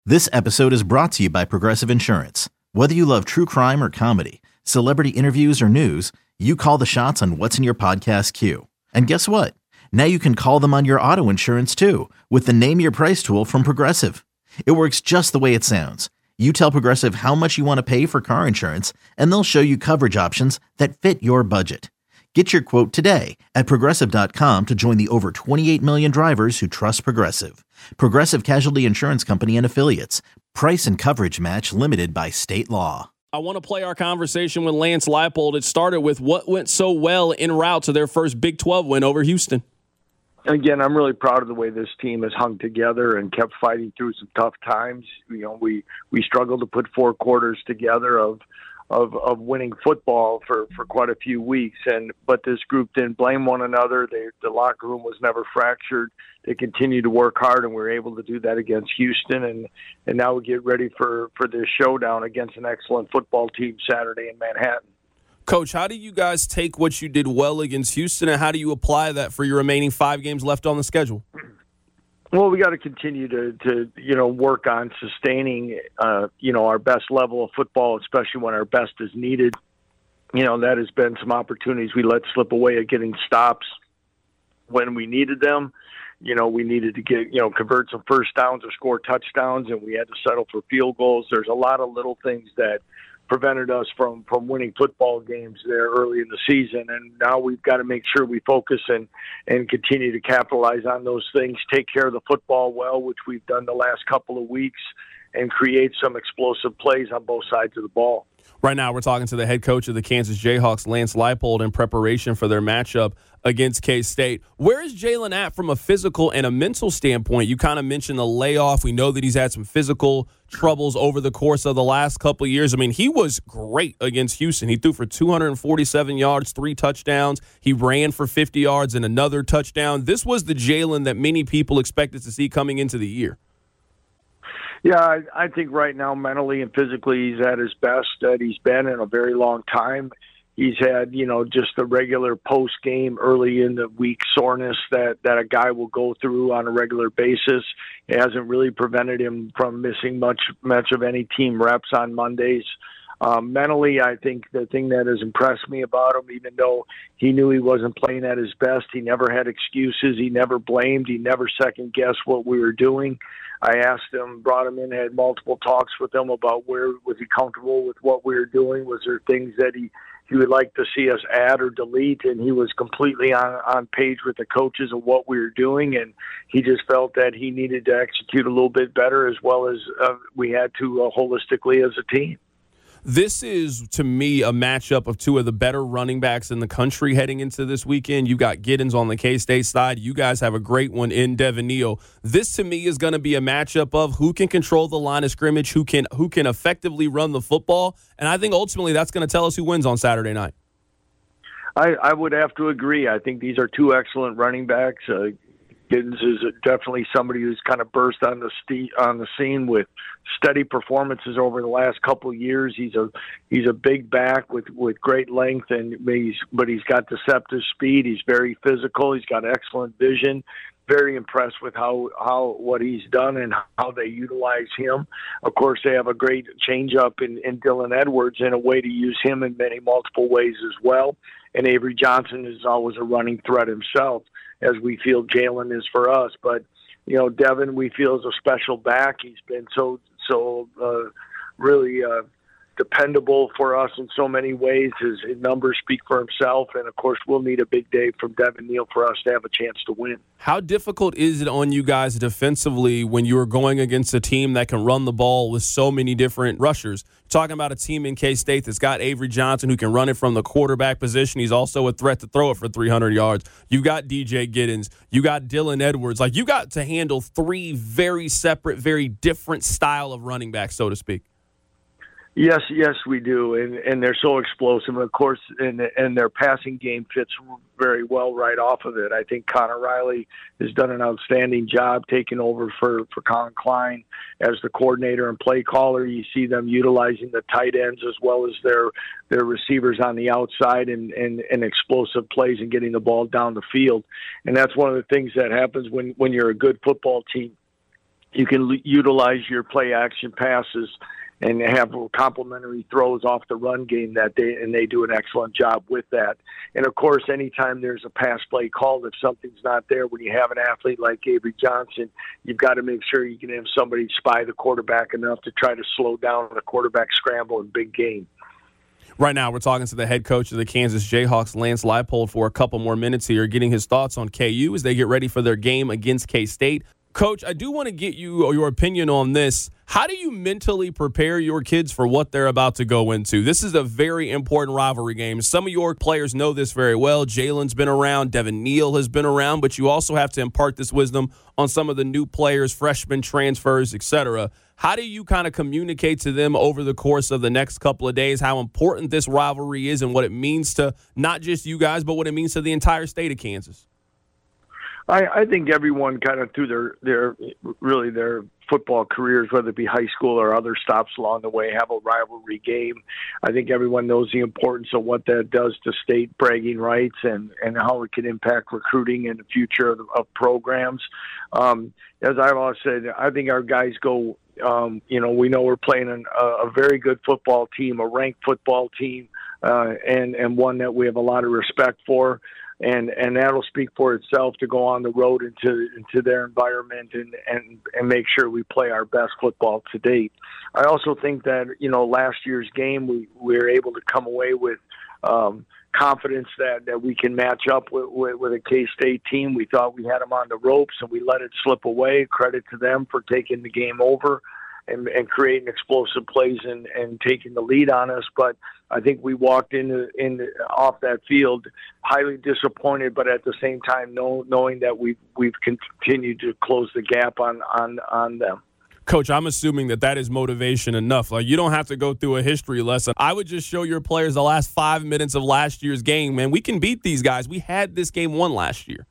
This episode is brought to you by Progressive Insurance. Whether you love true crime or comedy, celebrity interviews or news, you call the shots on what's in your podcast queue. And guess what? Now you can call them on your auto insurance too with the Name Your Price tool from Progressive. It works just the way it sounds. You tell Progressive how much you want to pay for car insurance, and they'll show you coverage options that fit your budget. Get your quote today at Progressive.com to join the over 28 million drivers who trust Progressive. Progressive Casualty Insurance Company and Affiliates. Price and coverage match limited by state law. I want to play our conversation with Lance Leipold. It started with what went so well en route to their first Big 12 win over Houston. Again, I'm really proud of the way this team has hung together and kept fighting through some tough times. You know, we struggled to put 4 quarters together of winning football for quite a few weeks, but this group didn't blame one another. The locker room was never fractured. They continued to work hard, and we were able to do that against Houston. And now we get ready for this showdown against an excellent football team Saturday in Manhattan. Coach, how do you guys take what you did well against Houston, and how do you apply that for your remaining 5 games left on the schedule? Well, we got to continue to work on sustaining our best level of football, especially when our best is needed. You know, that has been some opportunities we let slip away at getting stops when we needed them. You know, we needed to convert some first downs or score touchdowns, and we had to settle for field goals. There's a lot of little things that prevented us from winning football games there early in the season. And now we've got to make sure we focus and continue to capitalize on those things, take care of the football well, which we've done the last couple of weeks, and create some explosive plays on both sides of the ball. Right now we're talking to the head coach of the Kansas Jayhawks, Lance Leipold, in preparation for their matchup against K-State. Where is Jalen at from a physical and a mental standpoint? You kind of mentioned the layoff. We know that he's had some physical troubles over the course of the last couple of years. I mean, he was great against Houston. He threw for 247 yards, 3 touchdowns. He ran for 50 yards and another touchdown. This was the Jalen that many people expected to see coming into the year. Yeah, I think right now mentally and physically he's at his best that he's been in a very long time. He's had, just the regular post-game early in the week soreness that a guy will go through on a regular basis. It hasn't really prevented him from missing much of any team reps on Mondays. Mentally, I think the thing that has impressed me about him, even though he knew he wasn't playing at his best, he never had excuses, he never blamed, he never second-guessed what we were doing. I asked him, brought him in, had multiple talks with him about where was he comfortable with what we were doing. Was there things that he would like to see us add or delete? And he was completely on page with the coaches of what we were doing. And he just felt that he needed to execute a little bit better as well as we had to holistically as a team. This is, to me, a matchup of 2 of the better running backs in the country heading into this weekend. You got Giddens on the K-State side. You guys have a great one in Devin Neal. This, to me, is going to be a matchup of who can control the line of scrimmage, who can effectively run the football. And I think ultimately that's going to tell us who wins on Saturday night. I would have to agree. I think these are 2 excellent running backs. Giddens is definitely somebody who's kind of burst on the scene with steady performances over the last couple of years. He's a big back with great length, but he's got deceptive speed. He's very physical. He's got excellent vision. Very impressed with what he's done and how they utilize him. Of course, they have a great changeup in Dylan Edwards and a way to use him in many multiple ways as well. And Avery Johnson is always a running threat himself, as we feel Jalen is for us. But, Devin, we feel is a special back. He's been so really dependable for us in so many ways. His numbers speak for himself. And, of course, we'll need a big day from Devin Neal for us to have a chance to win. How difficult is it on you guys defensively when you are going against a team that can run the ball with so many different rushers? Talking about a team in K-State that's got Avery Johnson who can run it from the quarterback position. He's also a threat to throw it for 300 yards. You got DJ Giddens. You got Dylan Edwards. You got to handle 3 very separate, very different style of running backs, so to speak. Yes, we do, and they're so explosive. Of course, and their passing game fits very well right off of it. I think Connor Riley has done an outstanding job taking over for Colin Klein as the coordinator and play caller. You see them utilizing the tight ends as well as their receivers on the outside and explosive plays and getting the ball down the field. And that's one of the things that happens when you're a good football team. you can utilize your play action passes and have complementary throws off the run game they do an excellent job with that. And of course, anytime there's a pass play called, if something's not there, when you have an athlete like Avery Johnson, you've got to make sure you can have somebody spy the quarterback enough to try to slow down the quarterback scramble in big game. Right now, we're talking to the head coach of the Kansas Jayhawks, Lance Leipold, for a couple more minutes here, getting his thoughts on KU as they get ready for their game against K-State. Coach, I do want to get your opinion on this. How do you mentally prepare your kids for what they're about to go into? This is a very important rivalry game. Some of your players know this very well. Jalen's been around. Devin Neal has been around. But you also have to impart this wisdom on some of the new players, freshmen, transfers, etc. How do you kind of communicate to them over the course of the next couple of days how important this rivalry is and what it means to not just you guys, but what it means to the entire state of Kansas? I think everyone kind of through their football careers, whether it be high school or other stops along the way, have a rivalry game. I think everyone knows the importance of what that does to state bragging rights and how it can impact recruiting in the future of programs. As I've always said, I think our guys go, we know we're playing a very good football team, a ranked football team, and one that we have a lot of respect for. And that'll speak for itself to go on the road into their environment and make sure we play our best football to date. I also think that, last year's game, we were able to come away with confidence that we can match up with a K-State team. We thought we had them on the ropes, and we let it slip away. Credit to them for taking the game over and creating explosive plays and taking the lead on us. But I think we walked in off that field highly disappointed, but at the same time knowing that we've continued to close the gap on them. Coach, I'm assuming that is motivation enough. Like, you don't have to go through a history lesson. I would just show your players the last 5 minutes of last year's game. Man, we can beat these guys. We had this game won last year.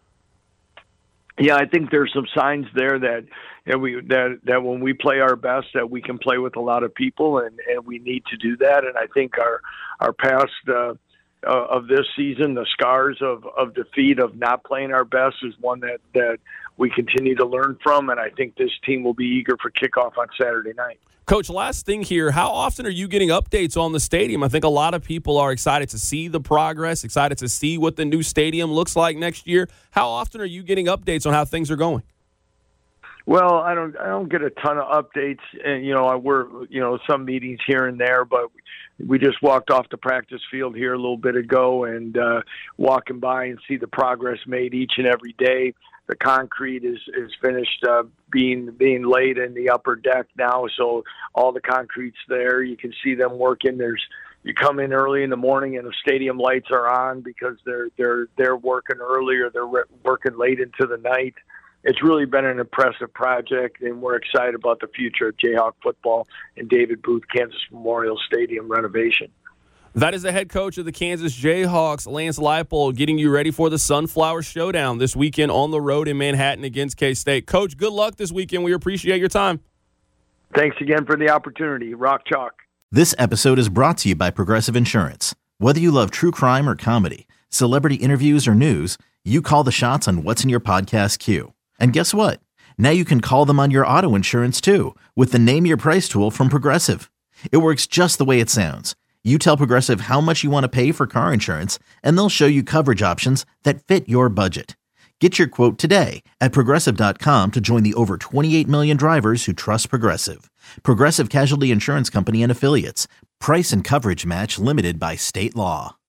Yeah, I think there's some signs there that when we play our best, that we can play with a lot of people, and we need to do that. And I think our past of this season, the scars of defeat, of not playing our best, is one that we continue to learn from. And I think this team will be eager for kickoff on Saturday night. Coach, last thing here, how often are you getting updates on the stadium? I think a lot of people are excited to see the progress, excited to see what the new stadium looks like next year. How often are you getting updates on how things are going? Well, I don't get a ton of updates, and we're some meetings here and there, but we just walked off the practice field here a little bit ago, and walking by and see the progress made each and every day. The concrete is finished being laid in the upper deck now, so all the concrete's there. You can see them working. You come in early in the morning and the stadium lights are on because they're working early, or they're working late into the night. It's really been an impressive project, and we're excited about the future of Jayhawk football and David Booth Kansas Memorial Stadium renovation. That is the head coach of the Kansas Jayhawks, Lance Leipold, getting you ready for the Sunflower Showdown this weekend on the road in Manhattan against K-State. Coach, good luck this weekend. We appreciate your time. Thanks again for the opportunity. Rock Chalk. This episode is brought to you by Progressive Insurance. Whether you love true crime or comedy, celebrity interviews or news, you call the shots on what's in your podcast queue. And guess what? Now you can call them on your auto insurance too with the Name Your Price tool from Progressive. It works just the way it sounds. You tell Progressive how much you want to pay for car insurance, and they'll show you coverage options that fit your budget. Get your quote today at Progressive.com to join the over 28 million drivers who trust Progressive. Progressive Casualty Insurance Company and Affiliates. Price and coverage match limited by state law.